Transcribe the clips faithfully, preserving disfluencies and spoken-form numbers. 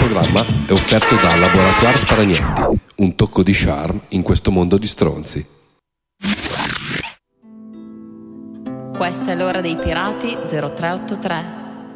programma è offerto da Laboratoire Sparagnetti, un tocco di charme in questo mondo di stronzi. Questa è l'ora dei pirati zero tre otto tre.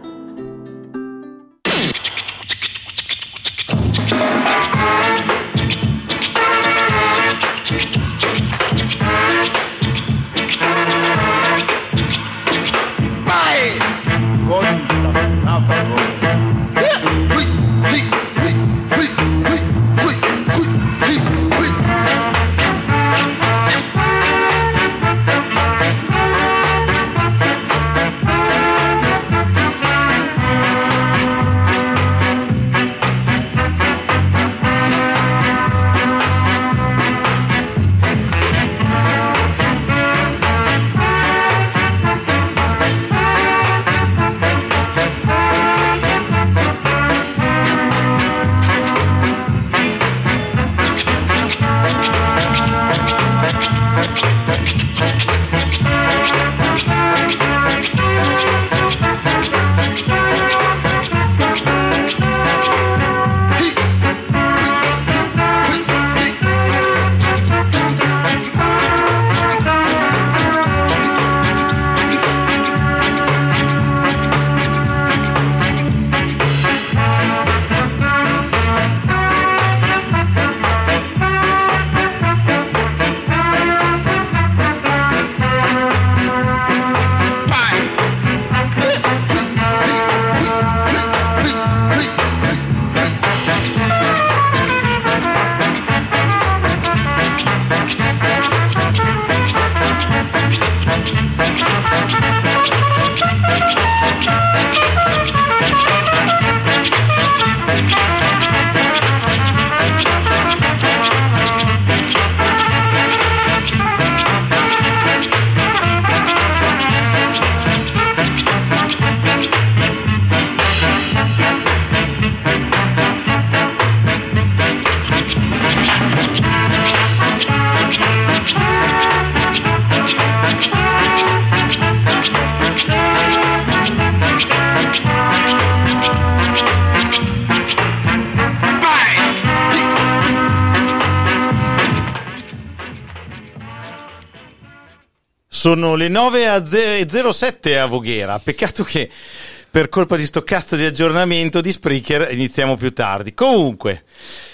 Sono le nove e zero sette a Voghera, peccato che per colpa di sto cazzo di aggiornamento di Spreaker iniziamo più tardi. Comunque,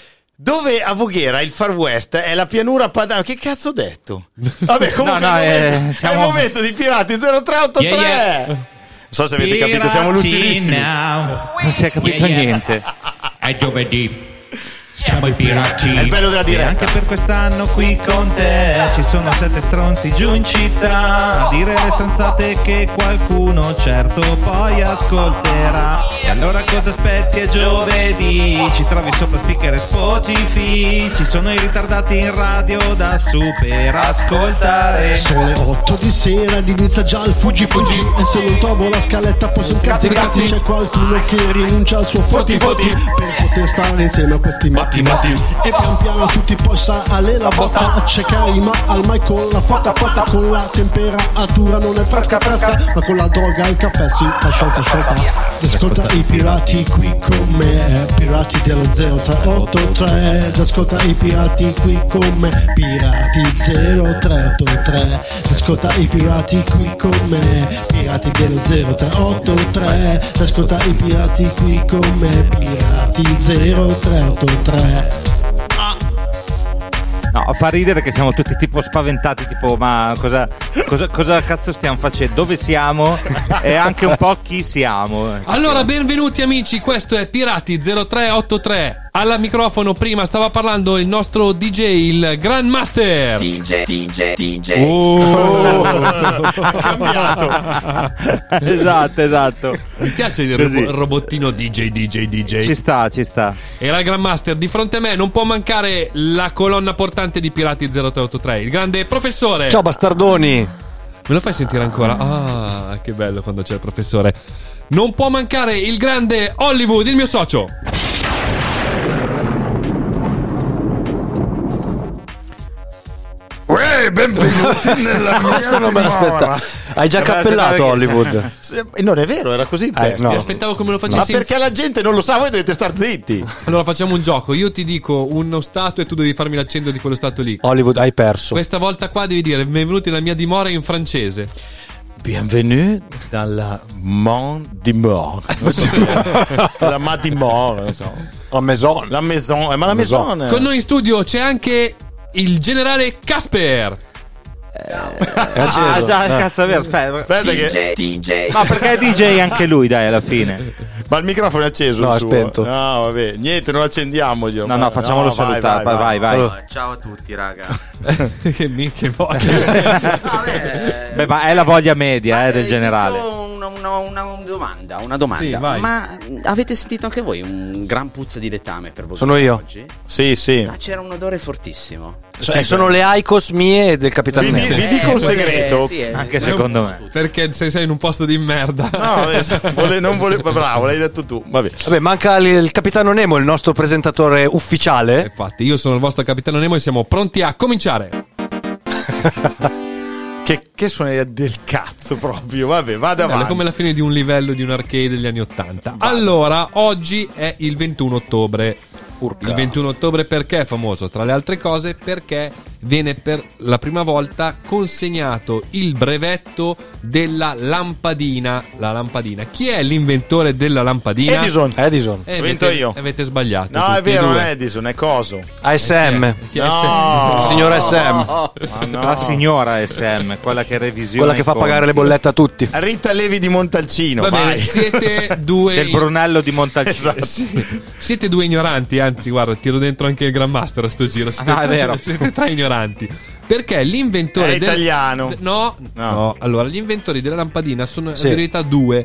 dove a Voghera il Far West è la pianura padana, che cazzo ho detto? Vabbè, comunque no, no, è, il momento, eh, siamo... è il momento di Pirati zero tre otto tre. Yeah, yeah. Non so se avete Pirati capito, siamo lucidissimi. Now. Non si è capito yeah, yeah. niente. È giovedì. Siamo i pirati. È il bello della diretta. E anche per quest'anno qui con te ci sono sette stronzi giù in città a dire le stronzate che qualcuno certo poi ascolterà. E allora cosa aspetti? È giovedì, ci trovi sopra speaker e Spotify. Ci sono i ritardati in radio da super ascoltare. Sono le otto di sera ed inizia già il fuggi fuggi. E se non trovo la scaletta poi sono cazzi cazzi. C'è qualcuno che rinuncia al suo foti foti per poter stare insieme a questi matti matti. E pian piano tutti poi sale la botta a cercare ma al mai con la fotta fotta con la temperatura non è fresca fresca ma con la droga il caffè si fa sciolta sciolta. Ascolta i pirati qui con me, pirati dello zero tre otto tre. Ascolta i pirati qui con me, pirati zero tre otto tre. Ascolta i pirati qui con me, pirati dello zero tre otto tre. Ascolta i pirati qui con me, pirati zero tre otto tre. No, fa ridere che siamo tutti tipo spaventati, tipo ma cosa, cosa, cosa cazzo stiamo facendo? Dove siamo? E anche un po' chi siamo. Allora, benvenuti amici, questo è Pirati zero tre otto tre. Alla microfono prima stava parlando il nostro D J, il Grandmaster. D J, D J, D J. Oh, ha cambiato. Esatto, esatto. Mi piace il robo- robottino D J, D J, D J. Ci sta, ci sta. Era il Grandmaster. Di fronte a me non può mancare la colonna portante di Pirati zero tre otto tre, il grande professore. Ciao bastardoni. Me lo fai sentire ancora? Ah, che bello quando c'è il professore. Non può mancare il grande Hollywood, il mio socio. Uè, benvenuti nella mia non me l'aspetta. Hai già cappellato Hollywood? E non è vero, era così il Eh, testo. no. Ti aspettavo come lo Ma facessi. in- perché la gente non lo sa, voi dovete star zitti. Allora facciamo un gioco. Io ti dico uno stato e tu devi farmi l'accento di quello stato lì. Hollywood, hai perso. Questa volta qua devi dire benvenuti nella mia dimora in francese. Bienvenue dalla Mont di Mort. La Mat di Mort, non so. La maison. La Maison, eh, ma la Maison. Maison. Con noi in studio c'è anche il generale Casper. È Ah, acceso. già, Eh. cazzo, è vero. Aspetta, Aspetta che... ma perché è D J anche lui, dai, alla fine. Ma il microfono è acceso? No, il è suo? spento. No, vabbè, niente, non accendiamoglielo. No, no, facciamolo salutare. Vai, vai, vai. Salut. Ciao a tutti, raga. Che minchia voglia. Vabbè, Beh, ma è la voglia media eh, del generale. Una, una, una, una domanda, una domanda. Sì, vai. Ma avete sentito anche voi un gran puzzo di letame per voi? Sono io. Oggi? Sì, sì. Ma c'era un odore fortissimo. Cioè, sono le Icos mie e del Capitano Vi, Nemo. vi dico un Eh, segreto. sì, eh. Anche secondo me. Perché se sei in un posto di merda. No, adesso, vole- non volevo. Bravo, l'hai detto tu. Vabbè. Vabbè, manca il, il Capitano Nemo, il nostro presentatore ufficiale. Infatti, io sono il vostro capitano Nemo e siamo pronti a cominciare. Che, che suoneria del cazzo proprio. Vabbè, vada Bello, è avanti. come la fine di un livello di un arcade degli anni ottanta. Allora, oggi è il ventuno ottobre. Il ventuno ottobre perché è famoso? Tra le altre cose perché viene per la prima volta consegnato il brevetto della lampadina. La lampadina. Chi è l'inventore della lampadina? Edison. Edison. Eh, L'ho vinto avete, io. avete sbagliato. No, è tutti e vero, due. non è Edison, è coso. A S M. Chi è No. Il signor S M. Ma no. La signora S M, quella che revisiona Quella che i fa conti. pagare le bollette a tutti. Rita Levi di Montalcino. Va bene, vai. siete due del Brunello di Montalcino. Esatto. Sì. Siete due ignoranti, anzi, guarda, tiro dentro anche il Grandmaster a sto giro. Siete, Ah, è vero. siete tre ignoranti. Perché l'inventore È del- italiano. No, No. no, allora gli inventori della lampadina sono Sì. in verità due.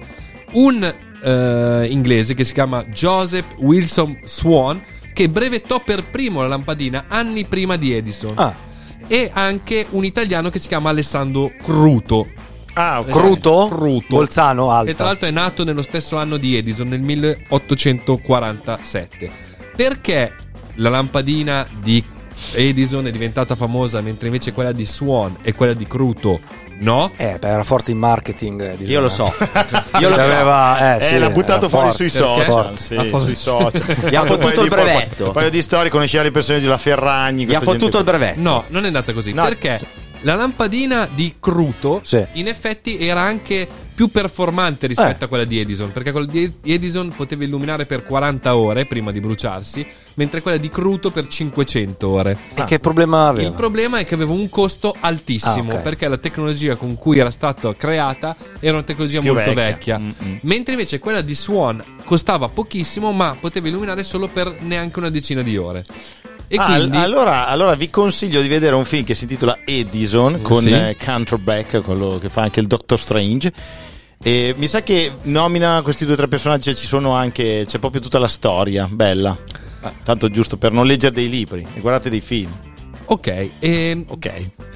Un eh, inglese che si chiama Joseph Wilson Swan, che brevettò per primo la lampadina anni prima di Edison. Ah, E anche un italiano che si chiama Alessandro Cruto. Ah, ok. Cruto? Cruto. Bolzano, alta. E tra l'altro è nato nello stesso anno di Edison, nel milleottocentoquarantasette. Perché la lampadina di Edison è diventata famosa mentre invece quella di Swan e quella di Cruto no? Eh, beh, era forte in marketing. eh, Edison. Io lo so. Io lo aveva, eh, Eh, sì, l'ha buttato era fuori forte. sui Perché? social. Sì, Ha fatto- sui social. Gli ha Un fottuto paio di- il brevetto. Un paio di storie, conosceva le persone della Ferragni. Gli ha questa gente fottuto il qui. brevetto. No, non è andata così. No. Perché la lampadina di Cruto Sì. in effetti era anche più performante rispetto Eh. a quella di Edison, perché quella di Edison poteva illuminare per quaranta ore prima di bruciarsi, mentre quella di Cruto per cinquecento ore. E che problema aveva? Il problema è che aveva un costo altissimo, Ah, ok. perché la tecnologia con cui era stata creata era una tecnologia Più molto vecchia. vecchia, Mm-mm. mentre invece quella di Swan costava pochissimo, ma poteva illuminare solo per neanche una decina di ore. E Ah, quindi allora, allora vi consiglio di vedere un film che si intitola Edison con Sì. eh, Cumberbatch, quello che fa anche il Doctor Strange. E mi sa che nomina questi due o tre personaggi e ci sono anche, c'è proprio tutta la storia bella. Ah, tanto giusto per non leggere dei libri e guardate dei film. ok, ehm, Ok.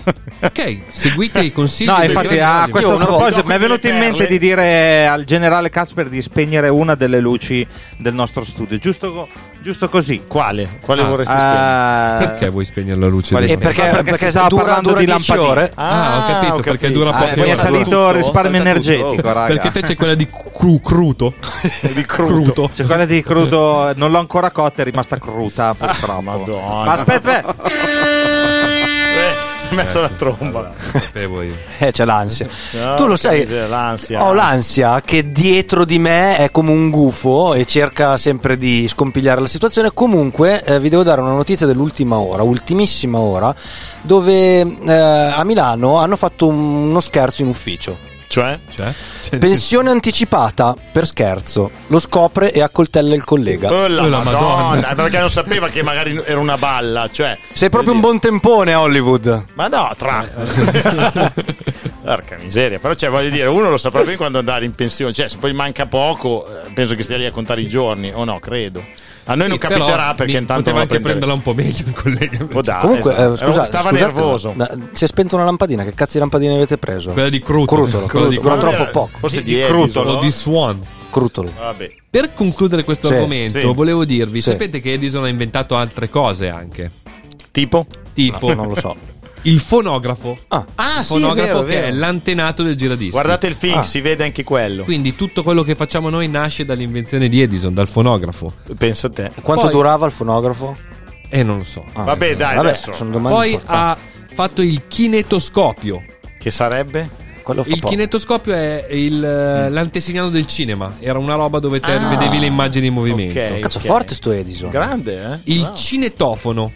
ok, seguite i consigli. No, del infatti grande a Oliver. questo Io una proposito volta mi è venuto in con le mente perle. di dire al generale Casper di spegnere una delle luci del nostro studio, giusto, co- giusto così. Quale? Quale Ah, vorresti spiegare? Eh, Perché vuoi spegnere la luce? Quali- di- E perché, Ma perché perché si stava dura, parlando dura di dieci lampadine. ore? Ah, ho capito, perché dura eh, poche mi è ore. salito tutto, il risparmio salta energetico, tutto. raga. Perché te c'è quella di cru- cruto. Di crudo. C'è quella di crudo, non l'ho ancora cotta, è rimasta cruda purtroppo. Madonna. Ma aspetta, aspetta. Eh, si è messo la tromba. Sapevo io. Eh, c'è l'ansia. No, tu lo che sai, miseria, l'ansia. ho l'ansia che dietro di me è come un gufo e cerca sempre di scompigliare la situazione. Comunque, eh, vi devo dare una notizia dell'ultima ora, ultimissima ora, dove eh, a Milano hanno fatto un- uno scherzo in ufficio. Cioè? Cioè? Cioè, Pensione anticipata per scherzo. Lo scopre e accoltella il collega. Oh la Oh, la Madonna, Madonna. perché non sapeva che magari era una balla, cioè. Sei proprio un buon tempone, Hollywood. Ma no, tra. Porca miseria, però cioè voglio dire, uno lo saprà bene quando andare in pensione, cioè se poi manca poco, eh, penso che stia lì a contare i giorni, o no, credo. A noi sì, non però capiterà perché mi- intanto poteva non anche prenderla un po' meglio il collega. Può dare, Comunque, esatto. eh, scusa, stava scusate, nervoso. ma- ma si è spenta una lampadina. Che cazzo di lampadine avete preso? Quella di Cruto. Crutolo, Quella di Crutolo. Cruto. Ma troppo poco. Forse Di- di, di Edison, Crutolo. O di Swan. Crutolo. Vabbè. Per concludere questo Sì, argomento, sì. volevo dirvi: Sì. sapete che Edison ha inventato altre cose anche? Tipo? Tipo, No, non lo so. Il fonografo. Ah, Ah, Il sì, fonografo è vero, è che vero. è l'antenato del giradischi. Guardate il film, Ah. si vede anche quello. Quindi tutto quello che facciamo noi nasce dall'invenzione di Edison, dal fonografo. Pensa a te. quanto Poi- durava il fonografo? E non lo so. Ah, Vabbè, dai, Vabbè, adesso. sono domande Poi importanti. ha fatto il kinetoscopio. Che sarebbe? Quello fa Il poco. kinetoscopio è il, eh, l'antesignano del cinema. Era una roba dove te Ah. vedevi le immagini in movimento. Ok. Cazzo, forte sto Edison. Grande, eh? Il Bravo. cinetofono,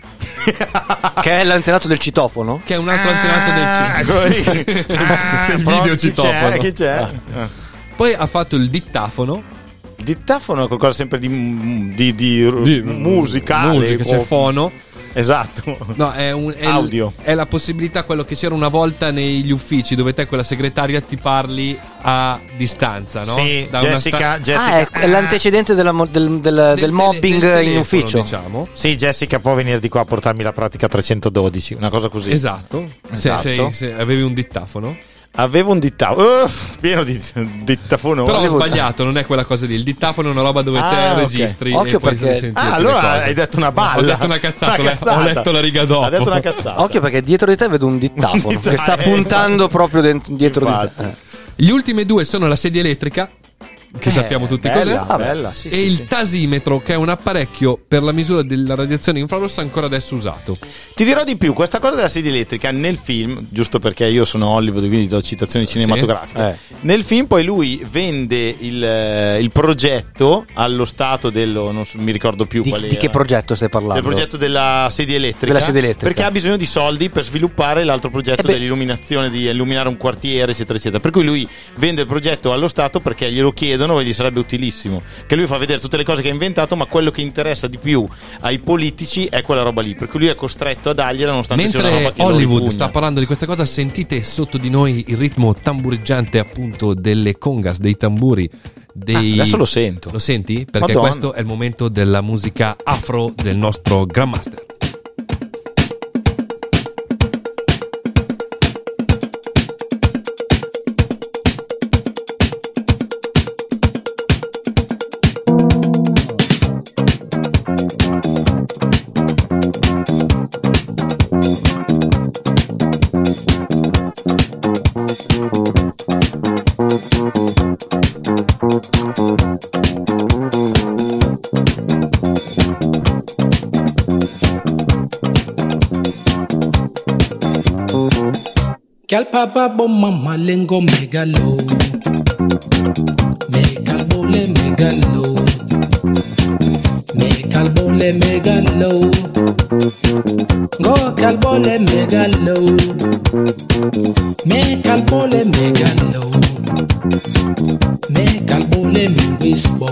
Che è l'antenato del citofono? che è un altro antenato del Ah, cinema. quello lì. Ah, Del pronto, video chi citofono. c'è? Chi c'è? Ah. Poi ha fatto il dittafono. Il dittafono è qualcosa sempre di, di, di, Di- musicale. Musica, c'è o- fono. Esatto. No, è, un, è il- Audio. è la possibilità, quello che c'era una volta negli uffici, dove te con la segretaria ti parli a distanza, no? Sì, Da una Jessica, sta- Jessica. Ah, è, è l'antecedente della mo- del, del- del del- mobbing del in telefono, ufficio. diciamo. Sì, Jessica può venire di qua a portarmi la pratica trecentododici, una cosa così. Esatto. Se, Esatto. se- se avevi un dittafono. Avevo un dittafono, uh, pieno di dittafono. Però ho Avevo- sbagliato, non è quella cosa lì. Il dittafono è una roba dove te Ah, ok. registri Occhio e poi perché- senti Ah, le allora cose. hai detto una balla. Ho detto una cazzata, ho letto- ho letto la riga dopo. Ha detto una cazzata. Occhio perché dietro di te vedo un dittafono Un dita- che sta eh, puntando proprio dent- dietro Infatti. di te. Gli ultimi due sono la sedia elettrica, che Eh, sappiamo tutti bella, cos'è, bella, sì, e sì, il sì. tasimetro, che è un apparecchio per la misura della radiazione infrarossa ancora adesso usato. Ti dirò di più, questa cosa della sedia elettrica nel film, giusto perché io sono Hollywood quindi do citazioni cinematografiche, Eh. nel film poi lui vende il, eh, il progetto allo Stato dello, non so- mi ricordo più Di, qual di era. che progetto stai parlando? Del progetto della sedia elettrica, Della sedia elettrica. perché ha bisogno di soldi per sviluppare l'altro progetto Eh beh. dell'illuminazione, di illuminare un quartiere eccetera eccetera, per cui lui vende il progetto allo Stato perché glielo chiedono e gli sarebbe utilissimo, che lui fa vedere tutte le cose che ha inventato, ma quello che interessa di più ai politici è quella roba lì, per cui lui è costretto a dargliela nonostante sia una Mentre roba che lo Hollywood ripugna. sta parlando di questa cosa, sentite sotto di noi il ritmo tambureggiante appunto delle congas, dei tamburi, dei... Ah, adesso lo sento. Lo senti? Perché Madonna. questo è il momento della musica afro del nostro Grandmaster. Gal papa bom mama lengo megalo Megal bole megalo Megal bole megalo Go gal bole megalo Megal bole megalo Megal bole me whisbo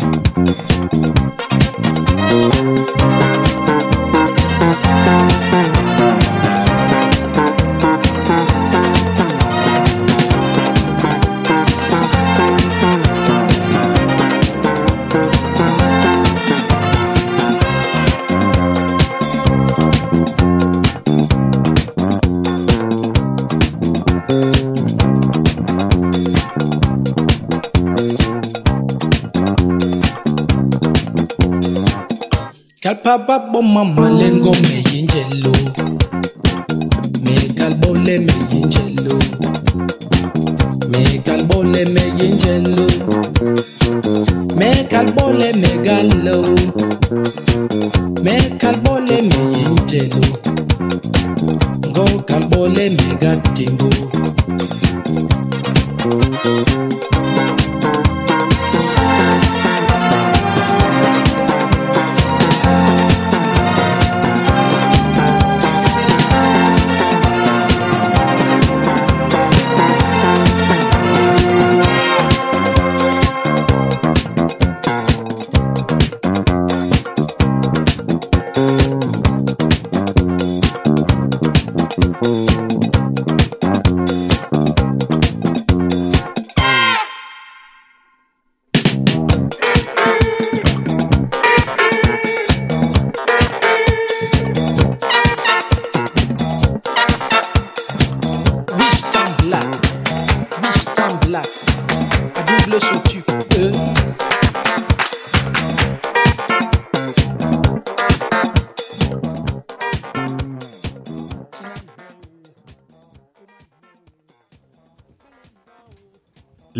Kalpaba bomma malengo me yinjelo Me kalbole me yinjelo Me kalbole me yinjelo Me kalbole me gallo Me kalbole me yinjelo Go kalbole me gatingo Winston Black, Winston Black, à double sautu, euh.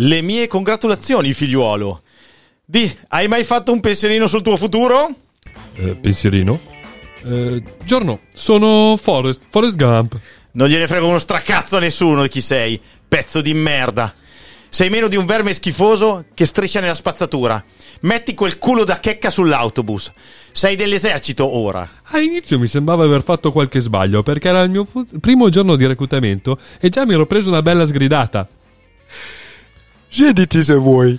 Le mie congratulazioni, figliuolo. Di, hai mai fatto un pensierino sul tuo futuro? Eh, pensierino? Eh, giorno, sono Forrest, Forrest Gump. Non gliene frega uno stracazzo a nessuno di chi sei, pezzo di merda. Sei meno di un verme schifoso che striscia nella spazzatura. Metti quel culo da checca sull'autobus. Sei dell'esercito ora. All'inizio mi sembrava aver fatto qualche sbaglio, perché era il mio fu- primo giorno di reclutamento e già mi ero preso una bella sgridata. Siediti se vuoi.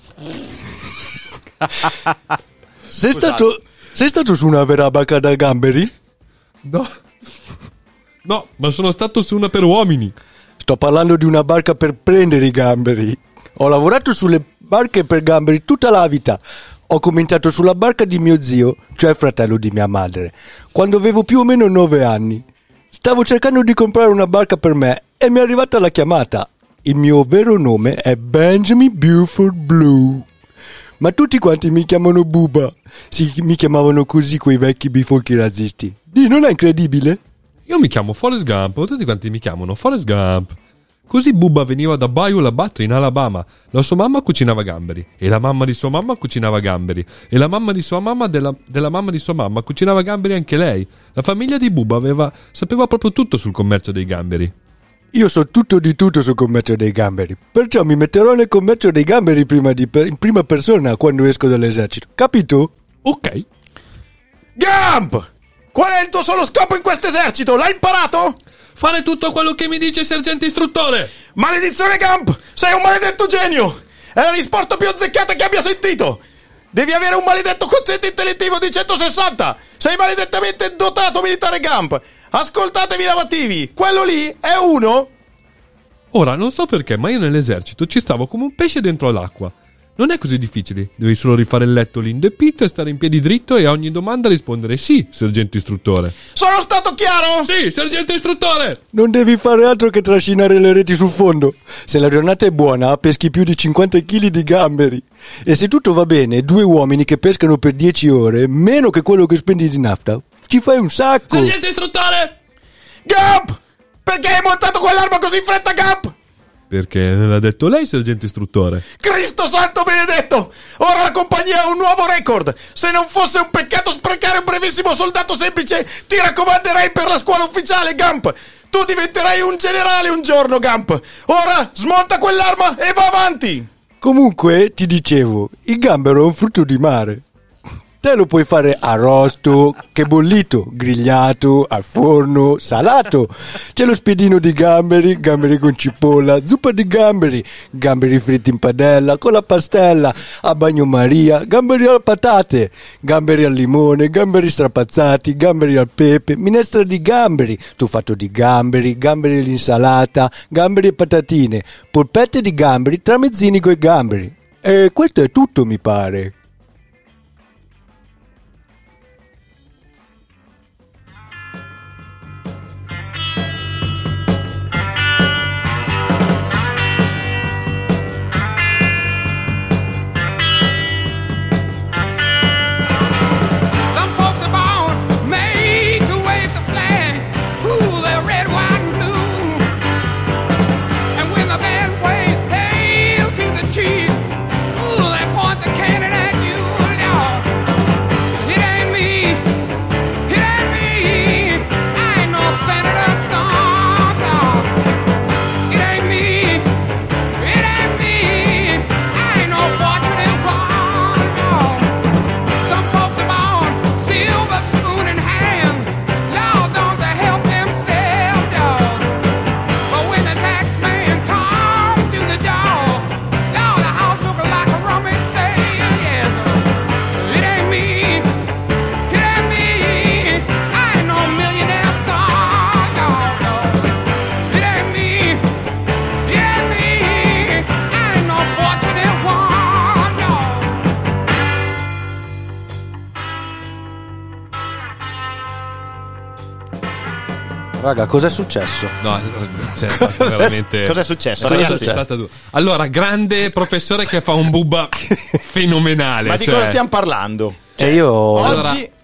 Sei stato, sei stato su una vera barca da gamberi? No. No, ma sono stato su una per uomini. Sto parlando di una barca per prendere i gamberi. Ho lavorato sulle barche per gamberi tutta la vita. Ho cominciato sulla barca di mio zio, cioè il fratello di mia madre, quando avevo più o meno nove anni. Stavo cercando di comprare una barca per me e mi è arrivata la chiamata. Il mio vero nome è Benjamin Buford Blue. Ma tutti quanti mi chiamano Bubba. Sì, mi chiamavano così quei vecchi bifolchi razzisti. Dì, non è incredibile? Io mi chiamo Forrest Gump, tutti quanti mi chiamano Forrest Gump. Così Bubba veniva da Bayou Butler in Alabama. La sua mamma cucinava gamberi e la mamma di sua mamma cucinava gamberi e la mamma di sua mamma della, della mamma di sua mamma cucinava gamberi anche lei. La famiglia di Bubba aveva, sapeva proprio tutto sul commercio dei gamberi. Io so tutto di tutto sul commercio dei gamberi, perciò mi metterò nel commercio dei gamberi prima di, in prima persona quando esco dall'esercito, capito? Ok. Gump! Qual è il tuo solo scopo in questo esercito? L'hai imparato? Fare tutto quello che mi dice il sergente istruttore. Maledizione, Gump! Sei un maledetto genio! È la risposta più azzeccata che abbia sentito! Devi avere un maledetto quoziente intellettivo di centosessanta! Sei maledettamente dotato, militare Gump! Ascoltatevi i lavativi! Quello lì è uno... Ora, non so perché, ma io nell'esercito ci stavo come un pesce dentro l'acqua. Non è così difficile, devi solo rifare il letto l'indepito e stare in piedi dritto e a ogni domanda rispondere sì, sergente istruttore. Sono stato chiaro? Sì, sergente istruttore! Non devi fare altro che trascinare le reti sul fondo. Se la giornata è buona, peschi più di cinquanta chili di gamberi. E se tutto va bene, due uomini che pescano per dieci ore, meno che quello che spendi di nafta, ci fai un sacco. Sergente istruttore! Gump! Perché hai montato quell'arma così in fretta, Gump? Perché l'ha detto lei, sergente istruttore. Cristo santo benedetto! Ora la compagnia ha un nuovo record! Se non fosse un peccato sprecare un brevissimo soldato semplice, ti raccomanderei per la scuola ufficiale, Gump! Tu diventerai un generale un giorno, Gump! Ora smonta quell'arma e va avanti! Comunque, ti dicevo, il gambero è un frutto di mare. Te lo puoi fare arrosto, che bollito, grigliato, al forno, salato. C'è lo spiedino di gamberi, gamberi con cipolla, zuppa di gamberi, gamberi fritti in padella, con la pastella, a bagnomaria, gamberi alle patate, gamberi al limone, gamberi strapazzati, gamberi al pepe, minestra di gamberi, tuffato di gamberi, gamberi all'insalata, gamberi e patatine, polpette di gamberi, tramezzini coi gamberi. E questo è tutto, mi pare. Raga, cos'è successo? No, c'è stato veramente... Cos'è successo? Cosa Ragazzi? è stata du- Allora, grande professore che fa un bubba fenomenale. Ma di cioè... cosa stiamo parlando? Cioè io... Oggi, Allora,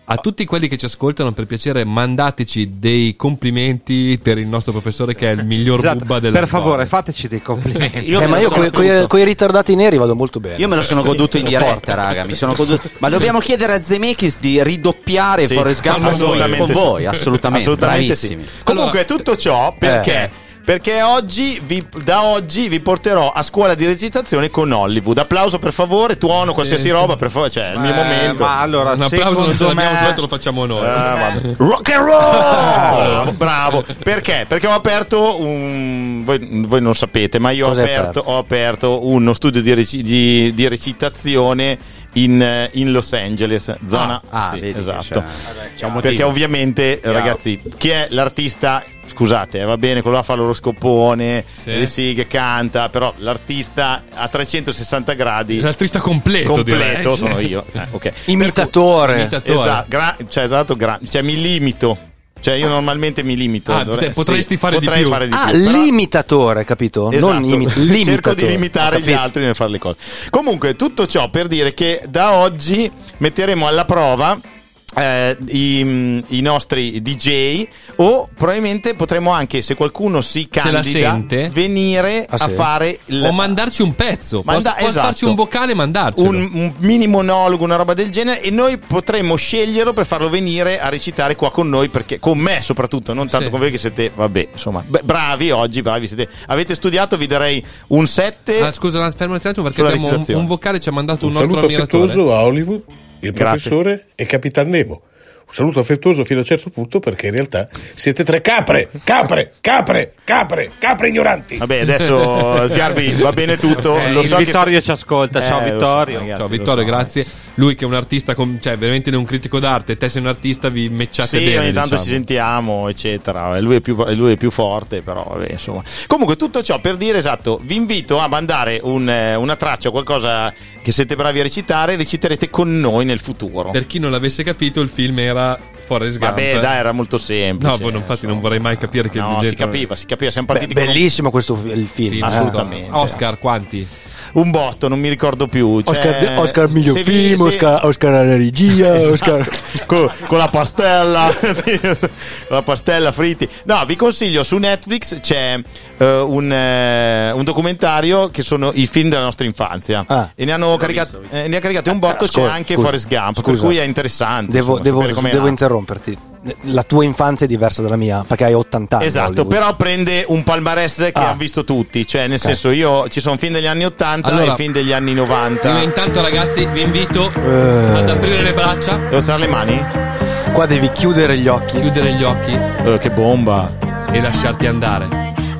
a tutti quelli che ci ascoltano, per piacere mandateci dei complimenti per il nostro professore che è il miglior esatto. bubba della per storia. favore fateci dei complimenti. Io eh, ma io con i ritardati neri vado molto bene. Io me lo sono goduto in diretta, raga, mi sono goduto. Ma dobbiamo chiedere a Zemeckis di ridoppiare sì, Forrest Gump assolutamente con voi, sì. assolutamente, assolutamente bravissimi. Sì. Comunque tutto ciò perché eh. Perché oggi vi, da oggi vi porterò a scuola di recitazione con Hollywood. Applauso per favore, tuono, qualsiasi sì, roba, per favore, cioè è il mio momento. Ma allora, un applauso non ce l'abbiamo, me... soltanto lo facciamo noi. Uh, rock and roll! Bravo. Perché? Perché ho aperto un voi, voi non sapete, ma io ho aperto, ho aperto uno studio di, rec... di, di recitazione in, in Los Angeles, zona ah, ah, sì, vedi esatto. C'è, c'è un perché ovviamente, Chiaro. ragazzi, chi è l'artista? Scusate, eh, va bene, quello là fa l'oroscopone, sì. Eh, sì, che canta, però l'artista a trecentosessanta gradi, l'artista completo, completo direi. sono io. Eh, okay. Imitatore. Cui, imitatore. Esatto, gra- cioè, dato gra- cioè mi limito. Cioè io normalmente mi limito. Ah, dovrei, potresti sì, fare, di più. fare di ah, più. Ah, l'imitatore, capito? Esatto. Non imi- limitatore. Cerco di limitare gli altri nel fare le cose. Comunque, tutto ciò per dire che da oggi metteremo alla prova Eh, i, i nostri D J, o probabilmente potremo anche, se qualcuno si candida, se la sente, venire ah, a sì. fare il... o mandarci un pezzo. Manda- può, può esatto. starci un vocale e mandarci un, un mini monologo, una roba del genere, e noi potremmo sceglierlo per farlo venire a recitare qua con noi, perché con me soprattutto, non tanto sì. con voi che siete, vabbè, insomma, beh, bravi oggi, bravi siete, avete studiato, vi darei un sette. Ah, scusa, fermo un attimo perché abbiamo un, un vocale, ci ha mandato un, un nostro ammiratore. Un saluto affettuoso a Hollywood, il Grazie. professore e Capitan Nemo. Un saluto affettuoso fino a un certo punto, perché in realtà siete tre capre, capre, capre, capre, capre ignoranti. Vabbè, adesso Sgarbi, va bene tutto. Okay, lo so Vittorio che... ci ascolta. Ciao eh, Vittorio. So, ragazzi, ciao Vittorio, so. grazie. Lui che è un artista, con, cioè veramente un critico d'arte, te sei un artista, vi matchate sì, bene. Ogni tanto diciamo. ci sentiamo, eccetera. Lui è più, lui è più forte, però vabbè, insomma. Comunque, tutto ciò per dire, esatto, vi invito a mandare un, una traccia, qualcosa che siete bravi a recitare, reciterete con noi nel futuro. Per chi non l'avesse capito, il film era Forrest Gump. Vabbè, dai, era molto semplice. No, boh, infatti non vorrei mai capire che no, il si capiva, si capiva, siamo partiti Beh, con bellissimo un... questo il film, film assolutamente. Oscar quanti? Un botto, non mi ricordo più. Cioè, Oscar, Oscar miglior film, vi, Oscar, Oscar alla regia, Oscar con, con la pastella, con la pastella fritti. No, vi consiglio, su Netflix c'è uh, un, uh, un documentario che sono i film della nostra infanzia ah. e ne hanno caricato, eh, ne ha caricato un botto. C'è anche scusa, Forrest Gump, scusa. per cui è interessante. Devo, insomma, devo, devo interromperti. La tua infanzia è diversa dalla mia, perché hai ottanta anni. Esatto, però prende un palmarès che ah. hanno visto tutti. Cioè, nel okay. senso, io ci sono film degli anni ottanta allora, e film degli anni novanta. Io intanto, ragazzi, vi invito uh. ad aprire le braccia. Devo stare le mani? Qua devi chiudere gli occhi. Chiudere gli occhi. Uh, che bomba. E lasciarti andare.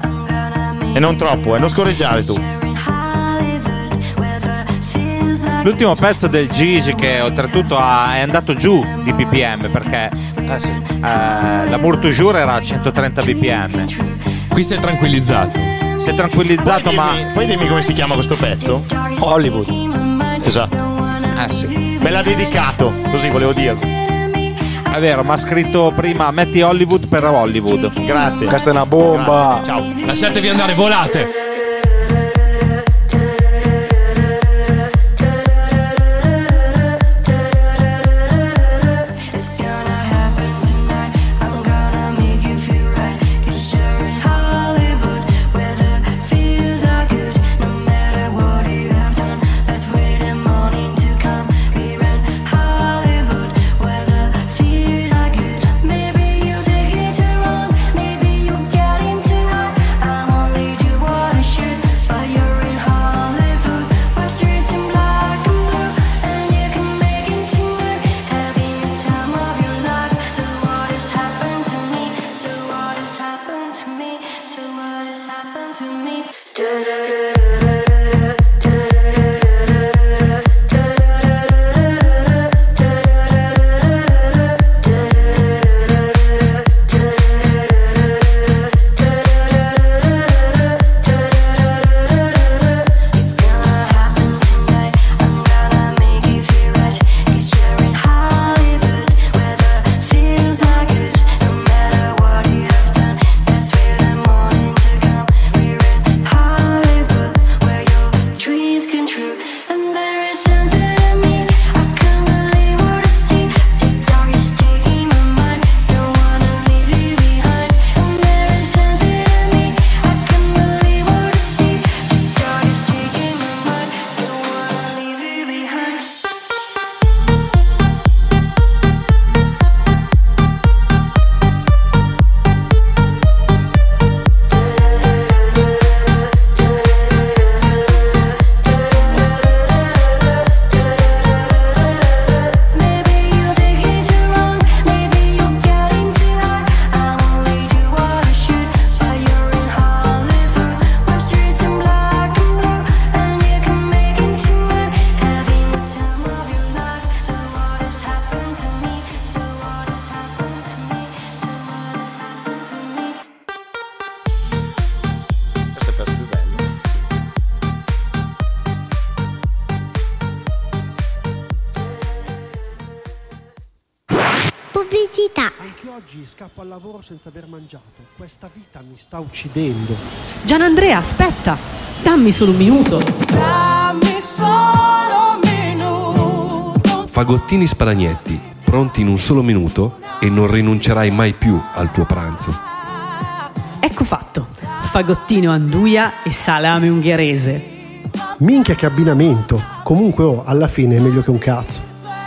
E non troppo, eh, non scorreggiare tu. L'ultimo pezzo del Gigi, che oltretutto ha, è andato giù di B P M, perché eh sì, eh, l'amour toujours era a centotrenta B P M. Qui si è tranquillizzato. Si è tranquillizzato, puoi ma dirmi, puoi dirmi come si chiama questo pezzo? Hollywood. Esatto. Eh sì. Me l'ha dedicato, così volevo dirlo. È vero, ma ha scritto prima metti Hollywood per Hollywood. Grazie. Questa è una bomba. Grazie. Ciao. Lasciatevi andare, volate. felicità. Anche oggi scappo al lavoro senza aver mangiato. Questa vita mi sta uccidendo. Gianandrea, aspetta, dammi solo un minuto. Dammi solo un minuto. Fagottini Sparagnetti, pronti in un solo minuto e non rinuncerai mai più al tuo pranzo. Ecco fatto, fagottino anduia e salame ungherese. Minchia che abbinamento. Comunque oh, alla fine è meglio che un cazzo.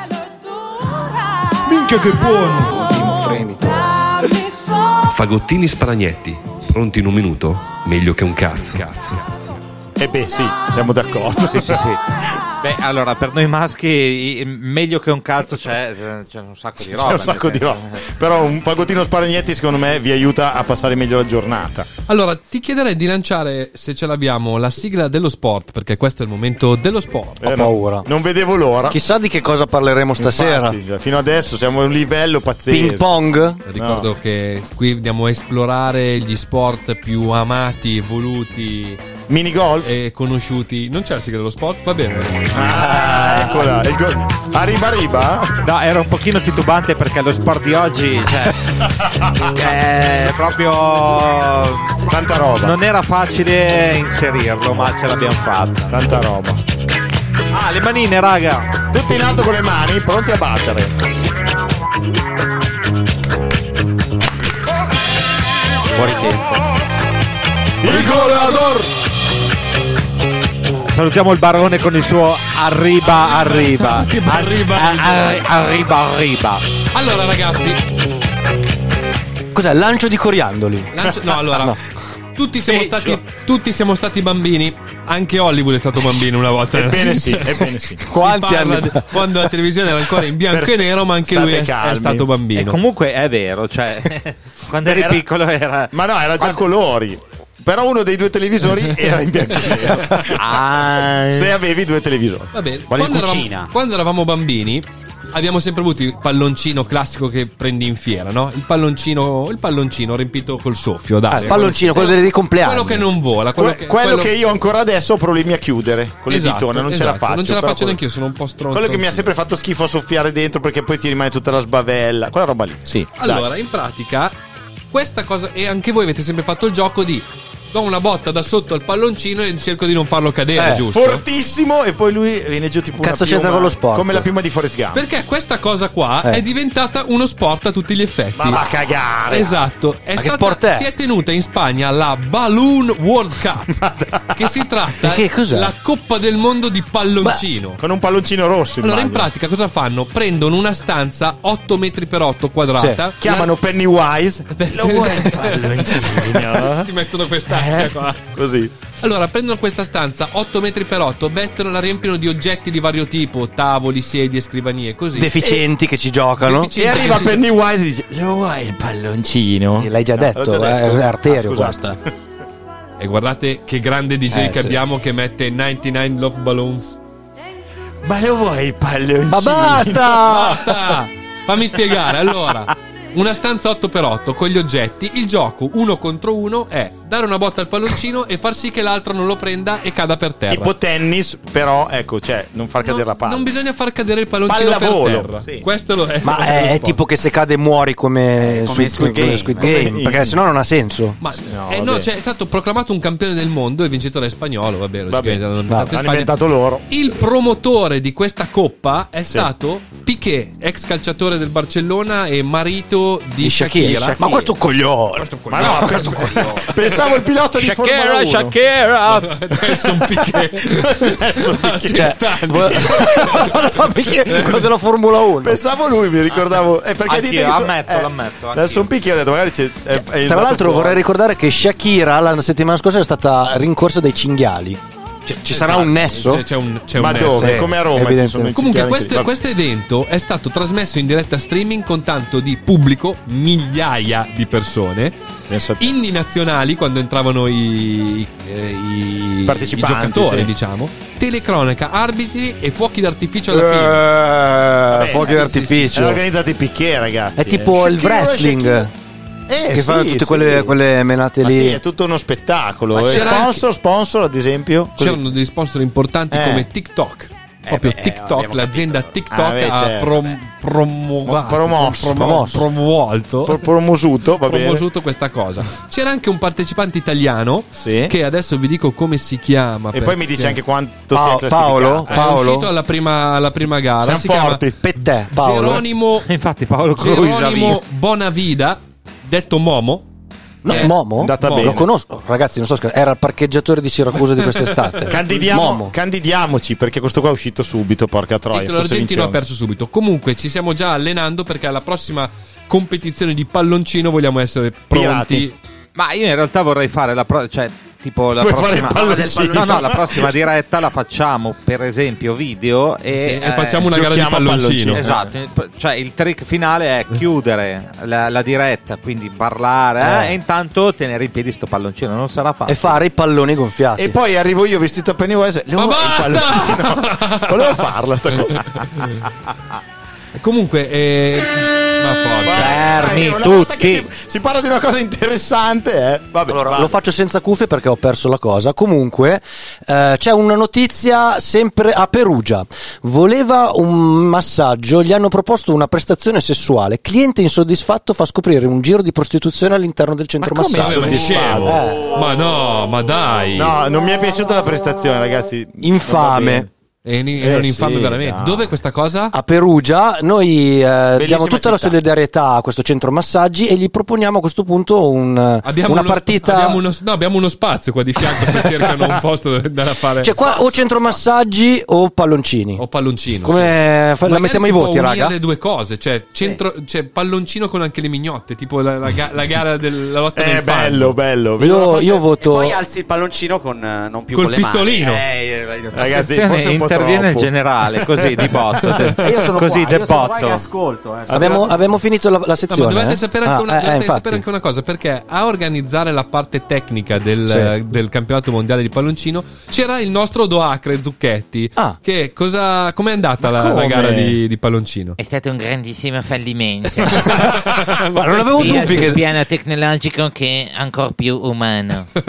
Minchia che buono. Fremito. Fagottini Sparagnetti, pronti in un minuto, meglio che un cazzo. cazzo. Eh beh, sì, siamo d'accordo. Sì, sì, sì. Beh, allora, per noi maschi, i- meglio che un cazzo c'è, c'è un sacco di roba. C'è un sacco nel di senso. roba. Però un fagottino Sparagnetti secondo me vi aiuta a passare meglio la giornata. Allora, ti chiederei di lanciare, se ce l'abbiamo, la sigla dello sport, perché questo è il momento dello sport. Eh, Ho paura. Non vedevo l'ora. Chissà di che cosa parleremo stasera. Infatti, fino adesso siamo a un livello pazzesco. Ping pong? Ricordo No. che qui andiamo a esplorare gli sport più amati, voluti Minigolf? e conosciuti. Non c'è la sigla dello sport? Va bene. Ah, eccola. Il go- Arriba arriba? No, era un pochino titubante perché lo sport di oggi, cioè, è proprio tanta roba. Non era facile inserirlo, ma ce l'abbiamo fatta. Tanta roba. Ah, le manine, raga. Tutti in alto con le mani, pronti a battere. Fuori tempo. Il goleador! Salutiamo il barone con il suo arriba, arriba. Che arriba, Ar- ar- arriba, arriba. Allora, ragazzi, Cos'è? Lancio di coriandoli? lancio- no, allora, No. tutti siamo Peggio. stati tutti siamo stati bambini. Anche Hollywood è stato bambino una volta. Ebbene sì, ebbene sì. Si Quanti parla anni di- fa? quando la televisione era ancora in bianco Per- e nero, ma anche state lui è, è calmi. stato E bambino. comunque è vero, cioè, quando eri Era- piccolo era. Ma no, era già a colori. Però uno dei due televisori era in bianco e nero. Ah, Se avevi due televisori. Va bene. Vuole in Quando cucina. eravamo, quando eravamo bambini abbiamo sempre avuto il palloncino classico che prendi in fiera, no? Il palloncino, il palloncino riempito col soffio, dai. Ah, il palloncino, quello dei compleanni. Quello che non vola, quello, Que- che, quello che io ancora adesso ho problemi a chiudere con le Esatto, ditone, non ce esatto, la faccio. Non ce la però faccio quello- neanche io, sono un po' stronzo. Quello che mi ha sempre fatto schifo a soffiare dentro perché poi ti rimane tutta la sbavella. Quella roba lì, sì. Allora, dai. in pratica, questa cosa, e anche voi avete sempre fatto il gioco di do una botta da sotto al palloncino e cerco di non farlo cadere, Eh, giusto? Fortissimo e poi lui viene giù tipo Cazzo una c'entra piuma, con lo sport? come la piuma di Forrest Gump. Perché questa cosa qua Eh. è diventata uno sport a tutti gli effetti. Ma va a cagare. Esatto, è Ma che stata, sport è? si è tenuta in Spagna la Balloon World Cup, che si tratta E che cos'è? la Coppa del Mondo di palloncino. Con un palloncino rosso. Allora, in immagino. pratica cosa fanno? Prendono una stanza otto metri per otto quadrata. Chiamano Pennywise. Lo vuoi il palloncino? Ti mettono quest'ansia Eh? qua. Così. Allora, prendono questa stanza otto metri per otto, mettono, la riempiono di oggetti di vario tipo, tavoli, sedie, scrivanie, così. Deficienti che ci giocano. Deficienti. E arriva Sì. Pennywise e dice: lo vuoi il palloncino? L'hai già detto, l'ho già eh, detto. è arterio Ah, questa. E guardate che grande D J Eh, che sì. abbiamo che mette novantanove Love Balloons. Ma lo vuoi il palloncino? Ma basta! Basta! Fammi spiegare, allora. Una stanza otto per otto con gli oggetti. Il gioco uno contro uno è dare una botta al palloncino e far sì che l'altro non lo prenda e cada per terra. Tipo tennis, però ecco, cioè, non far cadere la palla. Non bisogna far cadere il palloncino Pallavolo, per terra. sì. Questo lo è. Ma lo è sport. tipo che se cade muori come, come Squid, Squid come Game. Squid Come Game, in- perché sennò non ha senso. Ma No, eh, no, vabbè. cioè, è stato proclamato un campione del mondo. Il vincitore è spagnolo. Vabbè, Vabbè. logicamente l'hanno No, inventato in hanno Spagna. inventato loro. Il promotore di questa coppa è stato Piqué, ex calciatore del Barcellona e marito di Di Shakira. Shakira. Ma questo è un coglione. Ma no, questo pensavo il pilota di Formula Shakira, uno. Shakira. Adesso un Piqué. Adesso Piqué. Cioè, vo- no, perché cosa la Formula uno? Pensavo lui, mi ricordavo. Eh, perché Anch'io, dite che so- ammetto, eh, l'ammetto, anch'io. Adesso un picchio ho detto, magari c'è. è- è Tra andato l'altro fuori. vorrei ricordare che Shakira la settimana scorsa è stata rincorsa dai cinghiali. Cioè, ci sarà un nesso? C'è, c'è un, c'è Ma un dove? nesso. Come a Roma ci evidente. sono i Comunque cinghiali questo, che- questo evento è stato trasmesso in diretta streaming con tanto di pubblico, migliaia di persone, Pensate. inni nazionali quando entravano i, eh, i, i Partecipanti, giocatori, sì. diciamo, telecronaca, arbitri e fuochi d'artificio alla fine. Eh, Vabbè, fuochi sì, d'artificio. Hanno organizzato i picchè, ragazzi. È tipo eh. il Shakira, wrestling Shakira. Eh, che sì, fa tutte sì. quelle, quelle menate Ma lì. sì, è tutto uno spettacolo. Ma E c'era sponsor, sponsor, ad esempio. Così. C'erano degli sponsor importanti Eh. come TikTok, proprio beh, TikTok, abbiamo l'azienda TikTok Ah, beh, ha certo. prom- promuovato, Promosso. promo- promuolto, Pro- promosuto, va bene. promosuto questa cosa. C'era anche un partecipante italiano Sì. che adesso vi dico come si chiama. E poi mi dice anche quanto Pa- si è classificato. Paolo? È Paolo? uscito alla prima, alla prima gara. Siamo si forti. Per te, Paolo. Geronimo, Infatti Paolo Cruisa Geronimo Bonavida, detto Momo. No, Eh, Momo? andata Momo. bene. Lo conosco, ragazzi, non sto scherzando. Era il parcheggiatore di Siracusa di quest'estate. Candidiamo, Momo. candidiamoci perché questo qua è uscito subito, porca troia. Mentre forse l'Argentino ha vinciamo. perso subito. Comunque ci stiamo già allenando perché alla prossima competizione di palloncino vogliamo essere pronti. Pirati. Ma io in realtà vorrei fare la pro- cioè tipo la Vuoi fare prossima il palloncino? No, no, la prossima diretta la facciamo per esempio video e, Sì, e eh, facciamo una gara di giochiamo a palloncino. Esatto, cioè il trick finale è chiudere la, la diretta, quindi parlare eh, Eh. e intanto tenere in piedi sto palloncino, non sarà facile. E fare i palloni gonfiati. E poi arrivo io vestito a Pennywise. Ma basta! Volevo farla sta cosa. Comunque, eh, ma forza. Fermi una volta tutti. che Si, si parla di una cosa interessante, eh. Vabbè, Allora, va. lo faccio senza cuffie perché ho perso la cosa. Comunque, eh, c'è una notizia sempre a Perugia. Voleva un massaggio, gli hanno proposto una prestazione sessuale. Cliente insoddisfatto fa scoprire un giro di prostituzione all'interno del centro Ma come Vabbè, massaggio. ma è scemo. Eh. Ma no, ma dai. No, non mi è piaciuta la prestazione, ragazzi. Infame. È, un- è Eh, un infame sì, veramente. dai. Dove questa cosa? A Perugia noi eh, diamo tutta la città. solidarietà a questo centro massaggi e gli proponiamo a questo punto un, Abbiamo una uno, partita. abbiamo, uno, no, abbiamo uno spazio qua di fianco se cercano un posto dove andare a fare. Cioè qua o centro massaggi o palloncini. O palloncino. Come sì. fa- la Magari mettiamo si ai voti, può unire raga? le due cose, cioè, centro, cioè palloncino con anche le mignotte, tipo la, la ga- la gara della lotta Eh, del fango. bello, bello. Vedo Io, la faccia- io E voto. poi alzi il palloncino con eh, non più Col con le pistolino. mani. Eh, eh, Ragazzi, Attenzione, forse un po' interviene il troppo. generale così di botto. Io sono così qua, de io sono qua che botto. ascolto. Eh. Abbiamo, abbiamo finito la, la No, sezione. ma dovete, eh? sapere anche, Ah, una, eh, dovete infatti. sapere anche una cosa, perché a organizzare la parte tecnica del, del campionato mondiale di palloncino c'era il nostro Doacre Zucchetti. Ah. Che cosa, com'è andata la, la come? gara di, di palloncino? È stato un grandissimo fallimento. Ma non avevo sia dubbi sul che. piano tecnologico che ancora più umano. Ma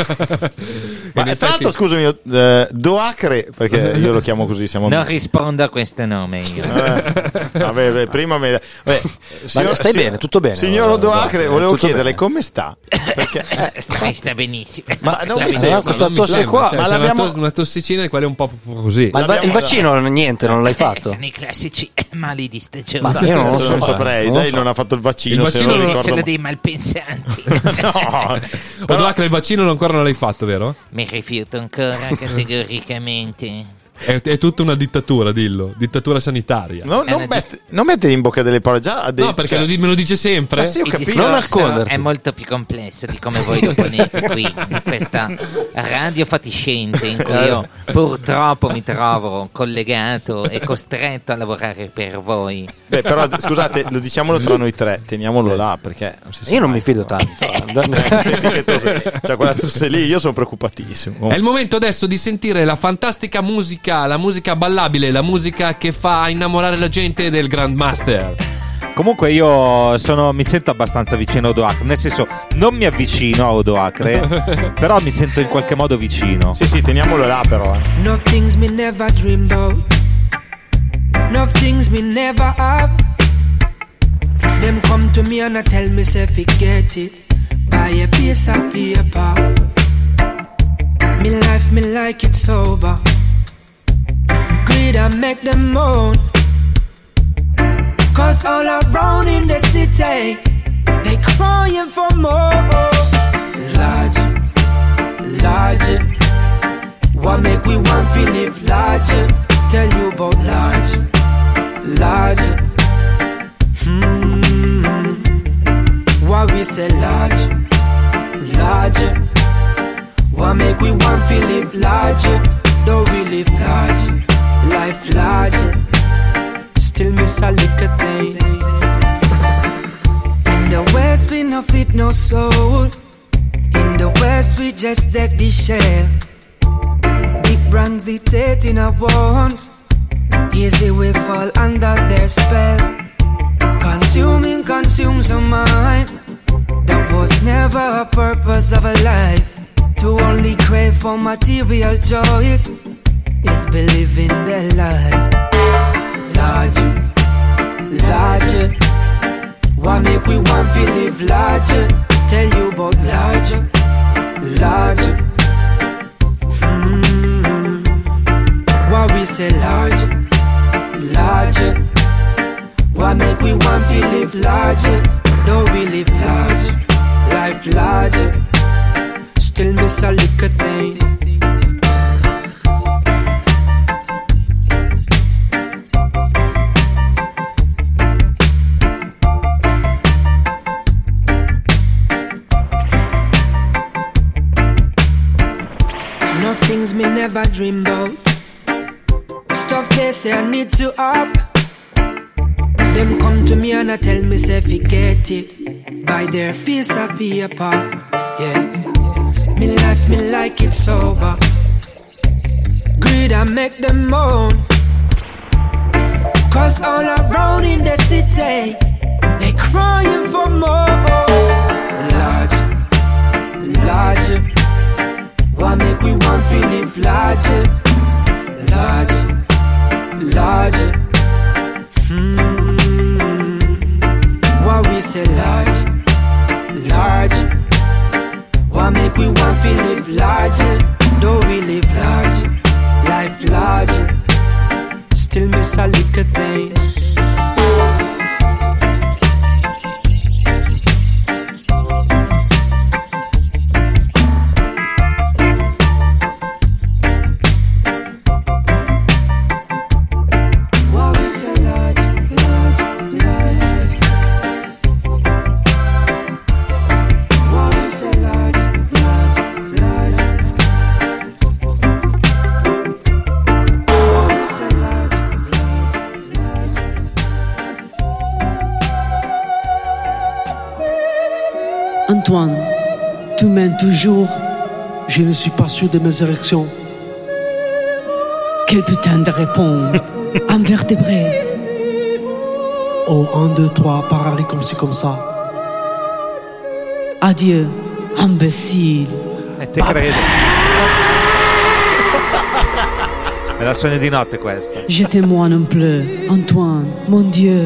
In tra effetti- l'altro, scusami, eh, Doacre, perché io lo chiamo così, siamo Non amici. rispondo a questo nome io. Eh, vabbè, beh, prima me... vabbè, signor- stai si- bene, tutto bene. Signor Doacre, Eh, volevo tutto chiederle bene. come sta. Perché, eh, Sta, sta benissimo. ma non sta mi benissimo. sembra. questa non mi tosse sembra, qua, cioè, ma c'è una, l'abbiamo- tos- una tossicina di quella è un po' così. Ma il, va- il l'abbiamo- vaccino niente, non l'hai Eh, fatto. sono i classici mali di stagione. Ma io non lo so. non saprei, non lo lei so. non ha fatto il vaccino, Il se vaccino non non- ricordo Sono male. dei malpensanti. No, O Doacre il vaccino ancora non l'hai fatto, vero? Mi rifiuto ancora categoricamente. È, è tutta una dittatura, dillo. Dittatura sanitaria. no, non, mette, non mette in bocca delle parole già. ha detto- No, perché cioè- lo di- me lo dice sempre. Ma sì, ho Il capito. discorso Non nasconderti. è molto più complesso di come voi lo ponete qui in questa radio fatiscente in cui io purtroppo mi trovo collegato e costretto a lavorare per voi. Beh, però scusate, lo diciamolo tra noi tre, teniamolo là perché non si sa Io non mai. mi fido tanto. Senti che tosse- cioè quella tosse lì, io sono preoccupatissimo. È il momento adesso di sentire la fantastica musica, la musica ballabile, la musica che fa innamorare la gente del Grandmaster. Comunque io sono, mi sento abbastanza vicino a Odoacre, nel senso non mi avvicino a Odoacre, però mi sento in qualche modo vicino. Sì, sì, teniamolo là però. Eh. Enough things me never dream about. Enough things me never have. Them come to me and I tell me say forget it. Buy a piece of paper. Me life me like it sober. Greed I make them moan. Cause all around in the city they crying for more. Large, large. What make we want to live large? Tell you about large, large. Hmm. What we say large, large. What make we want to live large? Though we live large, life large. Still miss a little thing. In the West we no fit no soul. In the West we just deck the shell. Big brands dictating our wounds. Easy we fall under their spell. Consuming consumes our mind. That was never a purpose of a life. To only crave for material joys. is believing the lie. Larger, larger. Why make we want to live larger? Tell you about larger, larger. Mm. Why we say larger, larger? Why make we want to live larger? Though we live larger, life larger. Still miss a little thing. Enough things me never dream about. Stuff they say I need to up. Them come to me and I tell me say forget it. Buy their piece of paper. Yeah. Me life me like it sober. Greed I make them moan. Cause all around in the city they crying for more. Larger, larger. Why make we want to live larger, larger, larger? Hmm. Why we say larger, larger? Why make we want to live larger? Though we live larger, life larger. Still miss a little thing. Antoine, tu mènes toujours. Je ne suis pas sûr de mes érections. Quel putain de réponse. Invertébré. Oh, un, deux, trois, parari comme ci, comme ça. Adieu, imbécile. E te credo. Me la sogno di notte questa. Je t'aime non plus, Antoine, mon Dieu.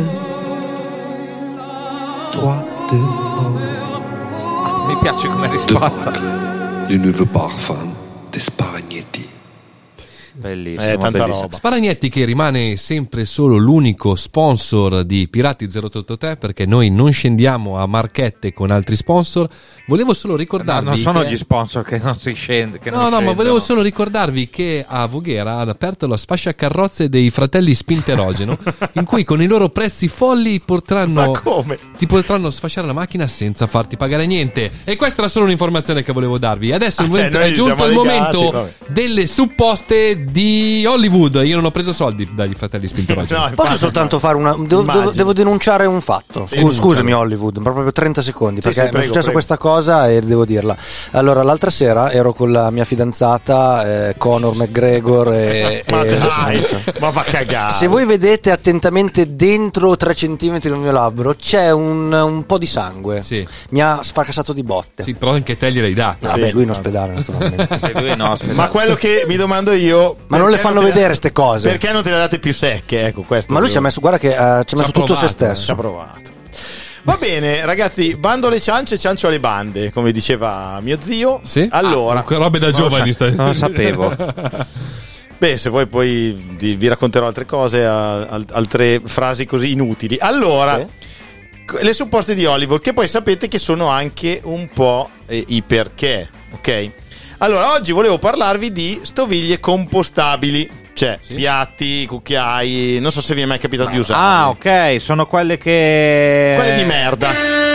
trois, deux, un. Mi piace come risposta. Le nouveau parfum di Sparagnetti. Bellissimo, Eh, tanta bellissimo. roba. Sparagnetti che rimane sempre solo l'unico sponsor di Pirati zero otto otto tre, perché noi non scendiamo a marchette con altri sponsor. Volevo solo ricordarvi No, non sono che... gli sponsor che non si scende. Che No, non no, ma scendono. volevo solo ricordarvi che a Voghera hanno aperto la sfasciacarrozze dei fratelli Spinterogeno, in cui con i loro prezzi folli potranno, Ma come? ti potranno sfasciare la macchina senza farti pagare niente. E questa era solo un'informazione che volevo darvi. Adesso Ah, il cioè, momento- noi è giunto siamo il legati, momento vabbè. delle supposte di Hollywood. Io non ho preso soldi dagli fratelli Spinterogeno. No, Posso infatti, soltanto fare una. Devo, Immagino. devo- devo denunciare un fatto. Scu- Denuncialo. scusami, Hollywood, proprio trenta secondi. Sì, Perché sì, mi è prego, successo prego. questa cosa e devo dirla. Allora, l'altra sera ero con la mia fidanzata, eh, Conor McGregor. E, Ma e- dai, ma va a cagare. Se voi vedete attentamente dentro tre centimetri del mio labbro, c'è un, un po' di sangue. Sì. Mi ha sfracassato di botte. Sì, però anche te gliel'hai dati. Vabbè, Sì. lui in ospedale, naturalmente. Se lui no, aspetta. Ma quello che mi domando io, Ma non le perché fanno te vedere ste cose. Perché non te le date più secche? Ecco, questo Ma lui ci ha messo, guarda che eh, ci ha messo tutto provato, se stesso. Ci ha provato. Va bene, ragazzi, bando alle ciance, ciancio alle bande, come diceva mio zio. Sì? Allora, Ah, que- robe da Non lo giovani. sa- stai- non lo sapevo. Beh, se vuoi poi di- vi racconterò altre cose, a- al- altre frasi così inutili. Allora, c- le supposte di Hollywood, che poi sapete che sono anche un po' eh, i perché, ok? Allora, oggi volevo parlarvi di stoviglie compostabili, cioè piatti, cucchiai, non so se vi è mai capitato di usarli. Ah, ok, sono quelle che. Quelle di merda.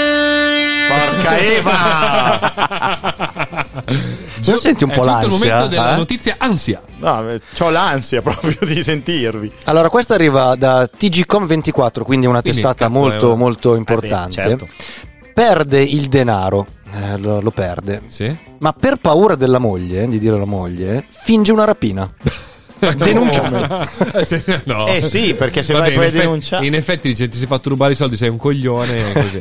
Porca Eva! Non senti un È po' giunto il l'ansia? momento della eh? notizia ansia. No, ho l'ansia proprio di sentirvi. Allora, questa arriva da T G Com ventiquattro, quindi una Quindi, testata cazzo, molto, è una- molto Eh importante. beh, certo. Perde il denaro, eh, lo, lo perde, Sì? ma per paura della moglie, di dire alla moglie, finge una rapina. Denunciato. No. Eh sì, perché se Vabbè, vai poi a in effe- denunciare. In effetti dice ti sei fatto rubare i soldi, sei un coglione. Così.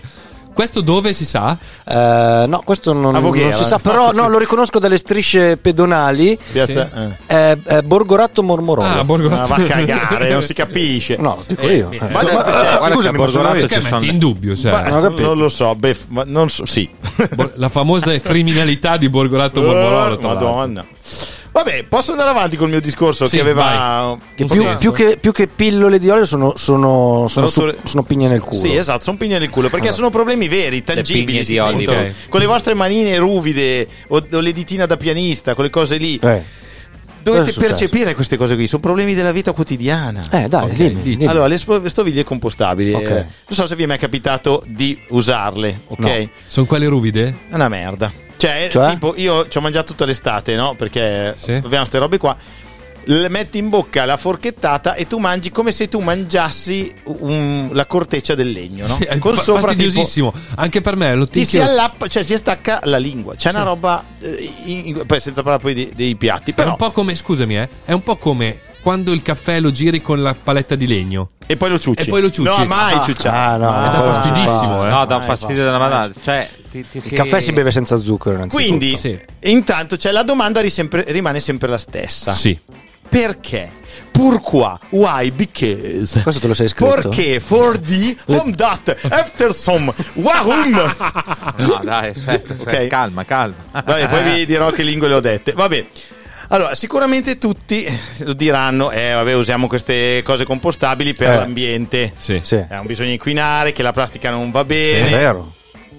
Questo dove si sa? Eh, no, questo non, A Voghera, non si sa, eh. però no, lo riconosco dalle strisce pedonali. Piazza, Sì. eh. Eh, eh, Borgoratto Mormorolo. Ah, Ma Borgoratto. va a cagare, non si capisce. No, dico Eh, io. eh, Eh, ma- ma- cioè, eh, scusami, ma sono io. Perché metti in dubbio? Cioè, Ma- non ho capito. non lo so, beh, ma non so, sì. Bo- la famosa criminalità di Borgoratto Mormorolo. Oh, tra l'altro. Madonna. Vabbè, posso andare avanti col mio discorso Sì, che aveva vai. Che Un più, senso. più che, più che pillole di olio sono, sono, sono, su- Rotture- sono pigne nel culo. Sì, esatto, sono pigne nel culo perché sono problemi veri, tangibili, pigne si di olio, sentono. ok. Con le vostre manine ruvide o, o le ditine da pianista, quelle cose lì. Eh, Cosa Dovete è successo? percepire queste cose qui, sono problemi della vita quotidiana. eh dai, Ok, dimmi, dici. dimmi. Allora, le spo- stoviglie compostabili, Ok. eh, non so se vi è mai capitato di usarle, ok? No. Sono quelle ruvide? È una merda. Cioè, Cioè? tipo, io ci ho mangiato tutta l'estate, no? Perché Sì. abbiamo queste robe qua. Le metti in bocca la forchettata e tu mangi come se tu mangiassi un- la corteccia del legno, no? Sì, è Con fa- sopra tipo, fastidiosissimo. Anche per me lo ti si ticchio- allappa, cioè si stacca la lingua. C'è una roba eh, in- in- poi senza parlare poi dei, dei piatti, È però un po' come, scusami, eh, è un po' come quando il caffè lo giri con la paletta di legno. e poi lo ciucci. E poi lo ciucci. No, mai Ah, ciucciare. ah, no, Mai. no, È da fastidissimo, eh. No, dà un Vai, fastidio vai. della madonna. Cioè, ti, ti Il si- caffè si beve senza zucchero, innanzitutto. Quindi, Sì. intanto, cioè, la domanda ri- sempre- rimane sempre la stessa. Sì. Perché? Pourquoi? Why? Because. Questo te lo sei scritto? Perché? For the home that after some warum. No, dai, aspetta, aspetta, Ok. calma, calma. Vabbè, poi vi dirò che lingue le ho dette. Vabbè. Allora, sicuramente tutti lo diranno, eh, vabbè, usiamo queste cose compostabili per Eh. l'ambiente. Sì. Sì, Eh, non bisogna inquinare, che la plastica non va è bene. vero.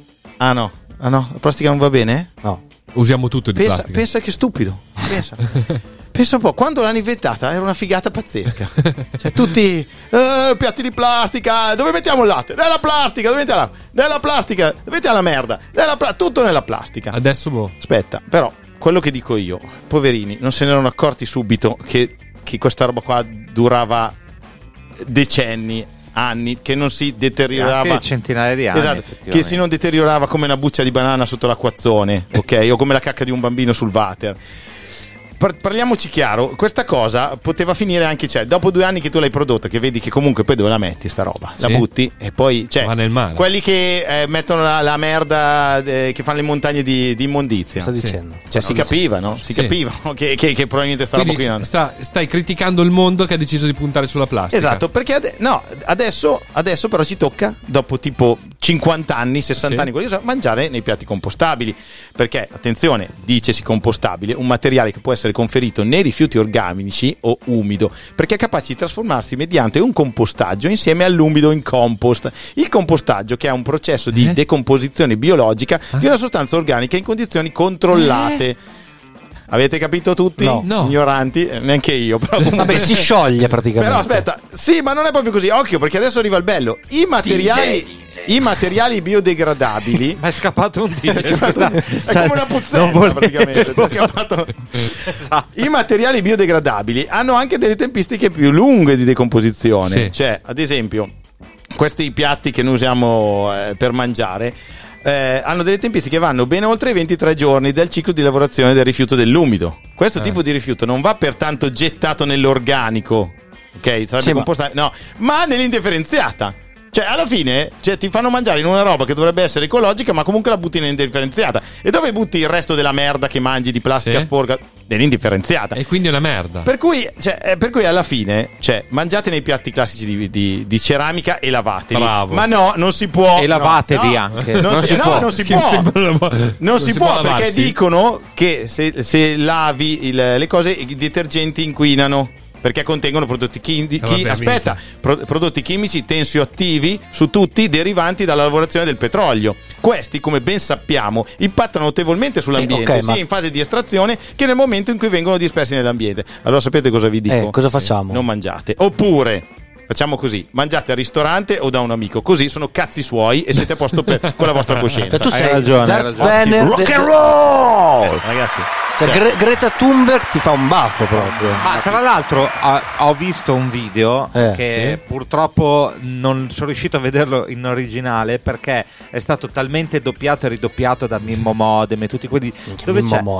Ah no, ah no, la plastica non va bene? No. Usiamo tutto di Pensa, plastica. pensa che stupido. Pensa. Pensa un po', quando l'hanno inventata era una figata pazzesca. Cioè, tutti eh, piatti di plastica, dove mettiamo il latte? Nella plastica, dove mettiamo la Nella plastica, dove mettiamo la merda? Nella pla- tutto nella plastica. Adesso boh. Aspetta, però, quello che dico io, poverini, non se ne erano accorti subito che, che questa roba qua durava decenni, anni, che non si deteriorava. Anche centinaia di anni, Esatto, effettivamente. che si non deteriorava come una buccia di banana sotto l'acquazzone, ok? O come la cacca di un bambino sul water. Par- parliamoci chiaro, questa cosa poteva finire anche, cioè, dopo due anni che tu l'hai prodotta, che vedi che comunque poi dove la metti sta roba? La Sì. butti e poi, cioè, Va nel mare. quelli che eh, mettono la, la merda, eh, che fanno le montagne di, di immondizia. Sta dicendo. Cioè, si capiva, no? Si Sì. capiva che, che, che probabilmente sta roba Quindi qui non- sta- stai criticando il mondo che ha deciso di puntare sulla plastica. Esatto, perché ade- no, adesso, adesso però ci tocca, dopo tipo cinquanta anni, sessanta Sì. anni, quelli che so, mangiare nei piatti compostabili. Perché, attenzione, dicesi compostabile, un materiale che può essere conferito nei rifiuti organici o umido, perché è capace di trasformarsi mediante un compostaggio insieme all'umido in compost. Il compostaggio, che è un processo di Eh? decomposizione biologica di una sostanza organica in condizioni controllate. Avete capito tutti? No. No. Ignoranti? Eh, neanche io. Però comunque- Vabbè, si scioglie praticamente. Però aspetta, sì, ma non è proprio così. Occhio, perché adesso arriva il bello. I materiali, i materiali biodegradabili. Ma è scappato un È scappato- è Cioè, come una puzzetta, non volevo- praticamente. È scappato- I materiali biodegradabili hanno anche delle tempistiche più lunghe di decomposizione. Sì. Cioè, ad esempio, questi piatti che noi usiamo eh, per mangiare. Eh, hanno delle tempistiche che vanno ben oltre i ventitré giorni del ciclo di lavorazione del rifiuto dell'umido. Questo Eh. tipo di rifiuto non va pertanto gettato nell'organico, ok? Sarebbe Sì, ma- compostabile, no, ma nell'indifferenziata. Cioè, alla fine, cioè, ti fanno mangiare in una roba che dovrebbe essere ecologica, ma comunque la butti nell'indifferenziata. E dove butti il resto della merda che mangi di plastica Sì. sporca? Nell'indifferenziata. E quindi è una merda. Per cui, cioè, eh, per cui alla fine, cioè, mangiate nei piatti classici di, di- di ceramica e lavateli. Bravo. Ma no, non si può. E lavatevi no, anche. Non, Non si, si no, può. non si Che può. sembra- Non si, può, perché lavarsi. dicono che se, se lavi il- le cose, i detergenti inquinano. Perché contengono prodotti chimici, vabbè, aspetta, pro- prodotti chimici tensioattivi su tutti derivanti dalla lavorazione del petrolio. Questi, come ben sappiamo, impattano notevolmente sull'ambiente, Eh, ok, sia ma- in fase di estrazione che nel momento in cui vengono dispersi nell'ambiente. Allora sapete cosa vi dico? Eh, cosa facciamo? Non mangiate. Oppure facciamo così: mangiate al ristorante o da un amico, così sono cazzi suoi e siete a posto per- con la vostra coscienza. Cioè, tu Hai sei ragione, Darth hai ragione. Vader Rock de- and roll! Ragazzi, cioè, cioè, Gre- Greta Thunberg ti fa un baffo proprio. Ma tra l'altro ho, ho visto un video Eh, che purtroppo non sono riuscito a vederlo in originale perché è stato talmente doppiato e ridoppiato da Mimmo Modem e tutti quelli dove Mimmo c'è, Modem.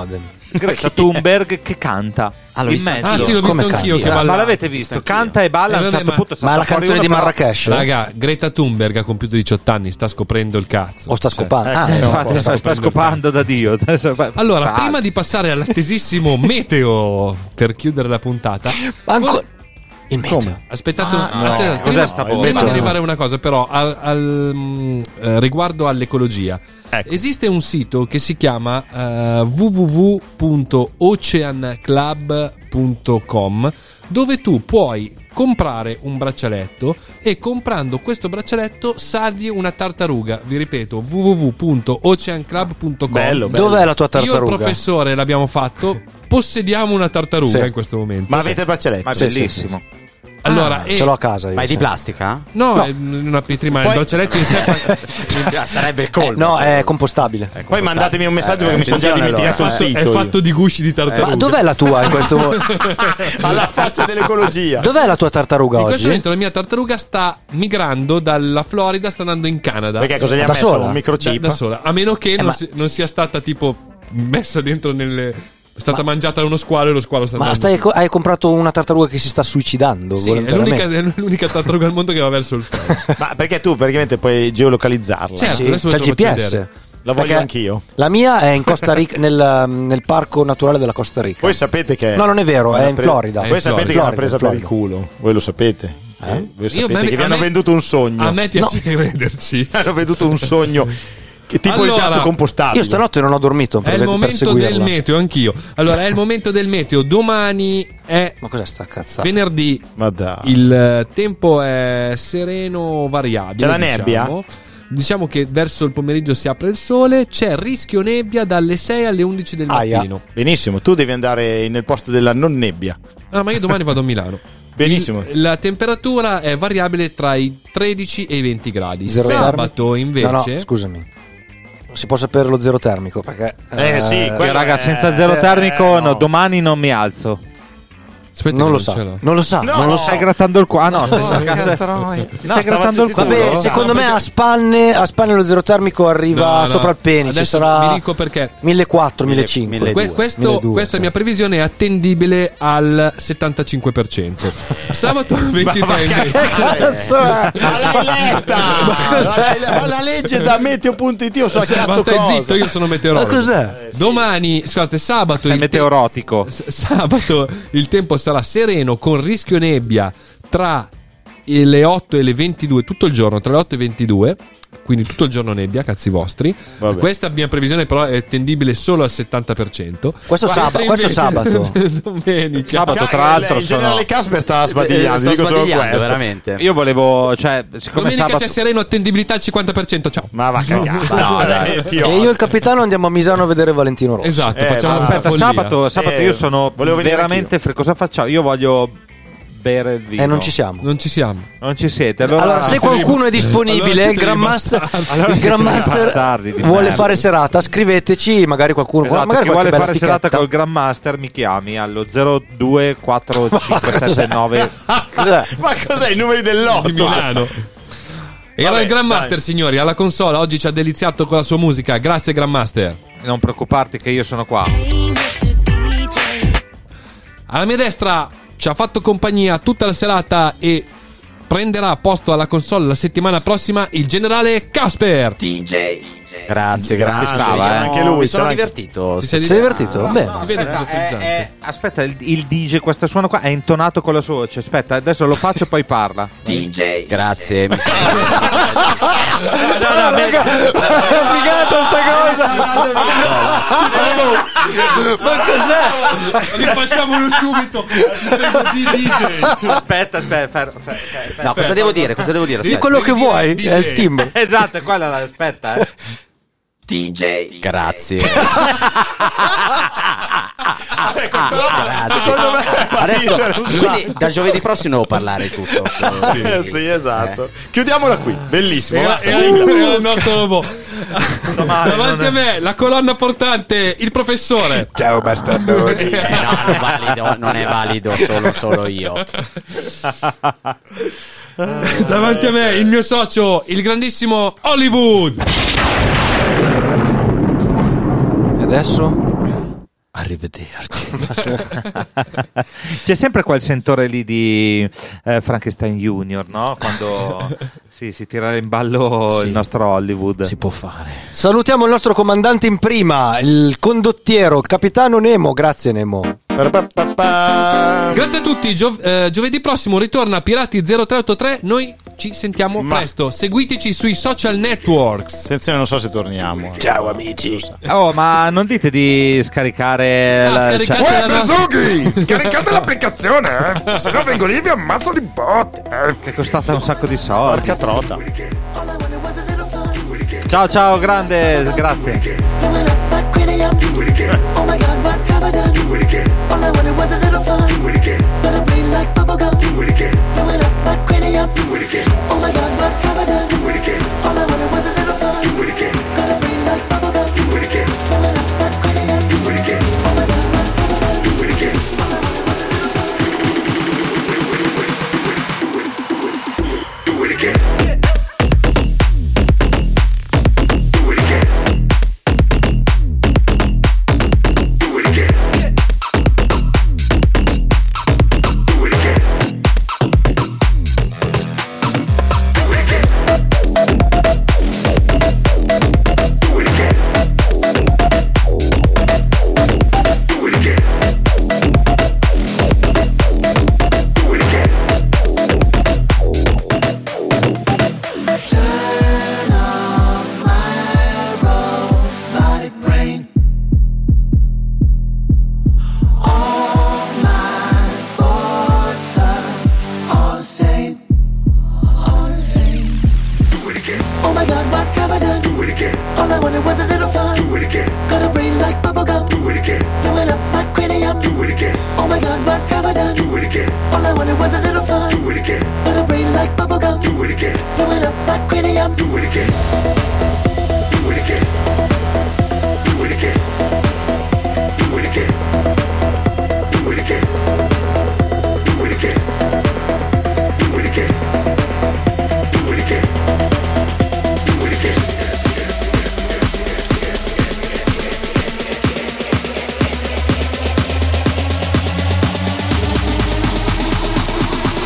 Greta Thunberg che canta. Ah, l'ho in visto mezzo. Ah, sì, l'ho visto Come anch'io canta? che balla. Ma l'avete visto? Canta e balla. Eh, A un vabbè, certo ma- punto Ma è la salta fuori canzone di uno, però- Marrakesh? Raga, Greta Thunberg ha compiuto diciotto anni, sta scoprendo il cazzo. O sta Cioè, scopando? Eh, Ah, infatti, no, sta, sta scopando da Dio. Allora, Ah, prima di passare all'attesissimo meteo per chiudere la puntata, Ancora il meteo. come? Aspettate, Ah, un- no. aspetta, Cos'è prima, sta prima voce? di arrivare a una cosa, però, al, al, mm, eh, riguardo all'ecologia, Ecco. esiste un sito che si chiama eh, w w w punto ocean club punto com dove tu puoi comprare un braccialetto e comprando questo braccialetto salvi una tartaruga. Vi ripeto, w w w punto ocean club punto com. Bello, bello. Dov'è la tua Io e il tartaruga? professore l'abbiamo fatto. Possediamo una tartaruga Sì. in questo momento. Ma avete il braccialetto? Ma è Sì, sì, bellissimo. Allora, e- Ce l'ho a casa io. Ma è di sì. plastica? No, No. è una pietrina, il Poi- braccialetto in sé fa- Ah, sarebbe il Eh, colmo. no, è compostabile. Poi mandatemi un messaggio perché mi sono già attenzione, dimenticato allora, il è sito. fatto di gusci di tartaruga. Ma dov'è la tua in questo momento? Alla faccia dell'ecologia. Dov'è la tua tartaruga In questo oggi? momento la mia tartaruga sta migrando dalla Florida, sta andando in Canada. Perché cosa gli ha Da messo? sola? Un Da, microchip? da sola, a meno che non, ma- si- non sia stata tipo messa dentro nelle. È stata mangiata da uno squalo e lo squalo sta Ma andando. stai, hai comprato una tartaruga che si sta suicidando? Sì, è l'unica, volontariamente? è l'unica tartaruga al mondo che va verso il fuoco. Ma perché tu praticamente puoi geolocalizzarla? Certo, Sì, adesso c'è ve il lo G faccio P S. vedere. La voglio Perché anch'io. La mia è in Costa Rica, nel, nel parco naturale della Costa Rica. Voi sapete che No, non è vero, è in pre- Florida. Voi È in sapete Florida. che l'hanno presa Florida, per il culo. Voi lo sapete. Eh? Voi sapete Io- che a vi me- hanno venduto un sogno. A me piace crederci. hanno venduto un sogno. Che tipo Allora, il piatto compostabile. Io stanotte non ho dormito per, È il per momento seguirla. del meteo, anch'io. Allora, è il momento del meteo. Domani è Ma cos'è sta cazzata? venerdì. Ma dai. Il eh, tempo è sereno, variabile. C'è la diciamo. nebbia? Diciamo che verso il pomeriggio si apre il sole. C'è rischio nebbia dalle sei alle undici del Aia. mattino. Benissimo, tu devi andare nel posto della non nebbia. Ah, ma io domani vado a Milano. Benissimo. Il- la temperatura è variabile tra i tredici e i venti gradi. Zero Sabato termico? invece. No, no, scusami. Si può sapere lo zero termico perché Eh, sì, Io, quello raga, è- senza zero cioè, termico, eh, no, no. domani non mi alzo. Aspetta, non che lo ce sa. l'ho. Non lo sa, No, non lo no. sa. Stai grattando il qua? Ah, no, stai, Porca stai, troia. stai No, grattando il stavo culo. Vabbè, secondo me a spanne, a spanne lo zero termico arriva No, no. sopra il penice. Adesso Sarà vi dico perché. millequattrocento, millecinquecento. Que- questo- milleduecento, questa sì. mia previsione è attendibile al settantacinque per cento. Sabato ventitré invece. Cazzo è? Ma l'hai letta? Ma cos'è? Ma, la, ma la legge da meteo punto it io so Sì, cazzo ma stai cosa. zitto, io sono meteorologo. Ma cos'è? Domani, scusate, sabato Sei il te- meteorotico. s- sabato il tempo sarà sereno con rischio nebbia tra le otto e le ventidue, tutto il giorno, tra le otto e ventidue. Quindi tutto il giorno nebbia, cazzi vostri. Vabbè. Questa mia previsione però è tendibile solo al settanta per cento. Questo Mentre sabato- questo invece- sabato. Domenica. Sabato, tra Ca- l'altro, il generale sono... Casper sta Eh, sbadigliando, sto dico solo sbadigliando, questo. veramente. Io volevo, cioè, siccome Domenica sabato... c'è sereno, attendibilità al cinquanta per cento. Ciao. Ma va a cagare. No, dai, ti E odio. io e il capitano andiamo a Misano a vedere Valentino Rossi. Esatto, Eh, facciamo ma questa Aspetta, follia. sabato, sabato Eh, io sono volevo venire veramente fre- cosa facciamo? Io voglio bere il vino. E non ci siamo. Non ci siamo. Non ci siete. Allora, Allora, se qualcuno è disponibile, Allora il siete Grand dei Master, bastardi. Allora il siete Grand dei Master bastardi di vuole merda. fare serata, scriveteci, magari qualcuno esatto, magari chi vuole qualche fare bella serata fichetta. col Grandmaster mi chiami allo zero due quattro cinque sette nove. Cos'è? Ma cos'è i numeri Di dell'otto? Milano. Era Vabbè, il Grandmaster, dai. signori, alla console. Oggi ci ha deliziato con la sua musica. Grazie, Grandmaster. Non preoccuparti che io sono qua. Alla mia destra ci ha fatto compagnia tutta la serata e prenderà posto alla console la settimana prossima il generale Casper. D J. Grazie, grazie. Stava, Stava, eh. Anche lui, Mi sono c'era anche- divertito. Ti sei Sei divertito? Bene. Ti vedo Aspetta, tutto frizzante. è- è- aspetta, il, il D J, questo suono qua è intonato con la sua voce. Aspetta, adesso lo faccio e poi parla. D J. Grazie. mi- No, no, raga, figata sta cosa. Ma cos'è? Rifacciamolo subito. Aspetta, aspetta, fermo, fermo, fermo. No, cosa devo dire? Cosa devo dire? Di Aspetta. quello che vuoi, D J. è il timbro. Esatto, è quella la aspetta, eh. D J. Grazie. Grazie. Secondo me fa Adesso, ridere un quindi da giovedì prossimo devo parlare tutto. Eh, sì, esatto. Chiudiamola qui. Bellissimo. Era, va, era sigla. il, era il nostro robot. male, Davanti non è- a me, la colonna portante, il professore. Ciao bastardoni. Eh, no, non è valido, non è valido solo, solo io. Davanti a me, il mio socio, il grandissimo Hollywood. E adesso? Arrivederci. C'è sempre quel sentore lì di eh, Frankenstein Junior, no? Quando sì, si tira in ballo Sì. il nostro Hollywood. Si può fare. Salutiamo il nostro comandante in prima, il condottiero, capitano Nemo. Grazie Nemo. Grazie a tutti. Gio- eh, giovedì prossimo ritorna Pirati zero tre otto tre. Noi ci sentiamo Ma- presto. Seguiteci sui social networks. Attenzione, non so se torniamo. Ciao amici. Oh, ma non dite di scaricare Ah, la, scaricate cioè- la no- Besughi, scaricate l'applicazione, eh? Se no vengo lì e vi ammazzo di botte. Eh. che è costata un sacco di soldi. Porca trota. Ciao ciao grande, grazie. Oh my God, what have I done? All I wanted was a little fun. But a brain like bubblegum. Blowing up my cranium. Oh my God, what have I done? All I wanted was a little fun. Got a brain like bubblegum. Blowing up my cranium. Oh my God, what have I done? All I wanted was a little fun. Do it again.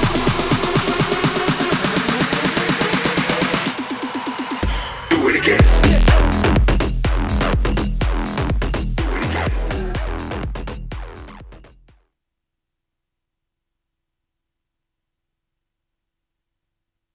Do it again.